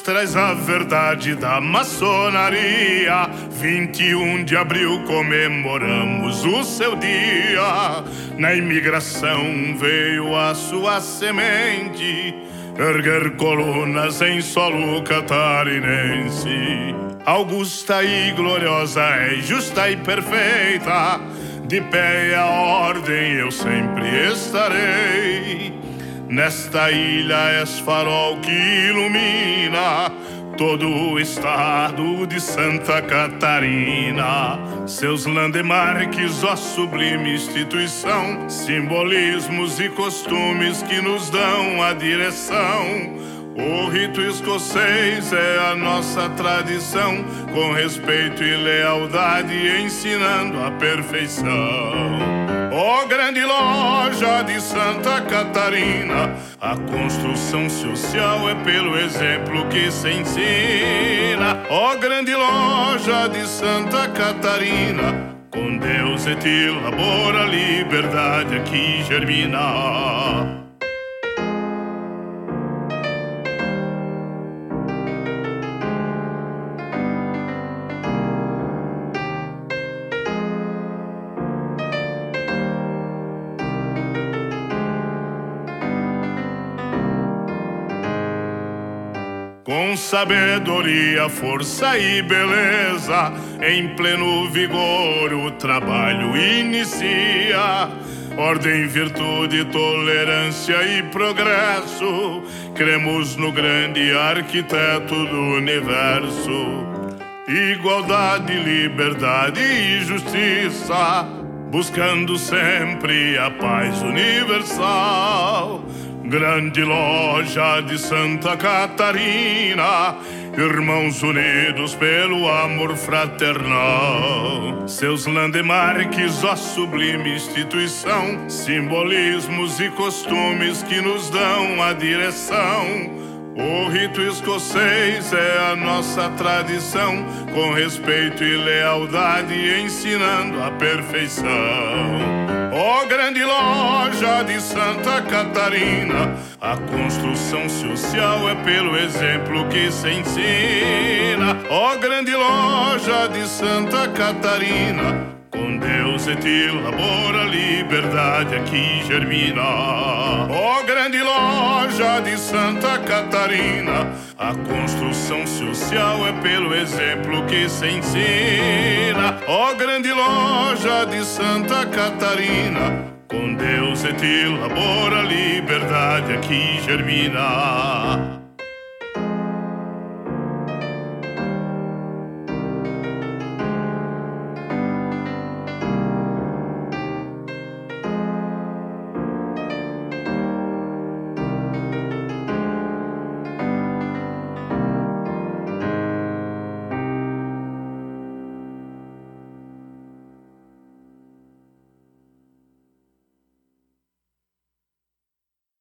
traz a verdade da maçonaria. 21 de abril comemoramos o seu dia. Na imigração veio a sua semente, erguer colunas em solo catarinense. Augusta e gloriosa é justa e perfeita, de pé a ordem eu sempre estarei. Nesta ilha és farol que ilumina todo o estado de Santa Catarina. Seus landemarques, ó sublime instituição, simbolismos e costumes que nos dão a direção. O rito escocês é a nossa tradição, com respeito e lealdade, ensinando a perfeição. Ó grande loja de Santa Catarina, a construção social é pelo exemplo que se ensina. Ó grande loja de Santa Catarina, com Deus et il labor, a liberdade aqui germina. Com sabedoria, força e beleza, em pleno vigor o trabalho inicia. Ordem, virtude, tolerância e progresso, cremos no grande arquiteto do universo. Igualdade, liberdade e justiça, buscando sempre a paz universal. Grande loja de Santa Catarina, irmãos unidos pelo amor fraternal. Seus landemarques, ó sublime instituição, simbolismos e costumes que nos dão a direção. O rito escocês é a nossa tradição, com respeito e lealdade, ensinando a perfeição. Ó grande loja de Santa Catarina, a construção social é pelo exemplo que se ensina. Ó grande loja de Santa Catarina, com Deus et il labor, a liberdade aqui germina. Ó grande loja de Santa Catarina, a construção social é pelo exemplo que se ensina. Ó grande loja de Santa Catarina, com Deus et il labor, a liberdade aqui germina.